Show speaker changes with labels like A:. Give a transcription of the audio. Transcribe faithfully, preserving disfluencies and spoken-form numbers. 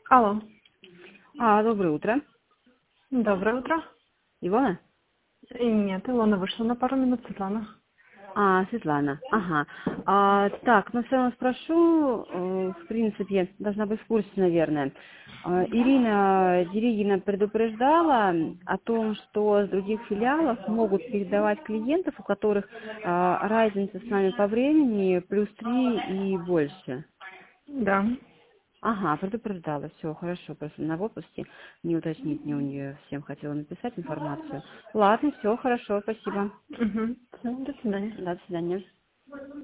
A: Алло.
B: А, доброе утро.
A: Доброе утро.
B: Илона?
A: И нет, Илона вышла на пару минут, Светлана.
B: А, Светлана. Ага. А, так, ну все равно спрошу, э, в принципе, должна быть в курсе, наверное. А, Ирина Дерегина предупреждала о том, что с других филиалов могут передавать клиентов, у которых а, разница с нами по времени плюс три и больше.
A: Да.
B: Ага, предупреждала, все, хорошо, просто на выпуске не уточнить, не у нее всем хотела написать информацию. Ладно, все, хорошо, спасибо.
A: Угу. Все, до свидания.
B: До свидания.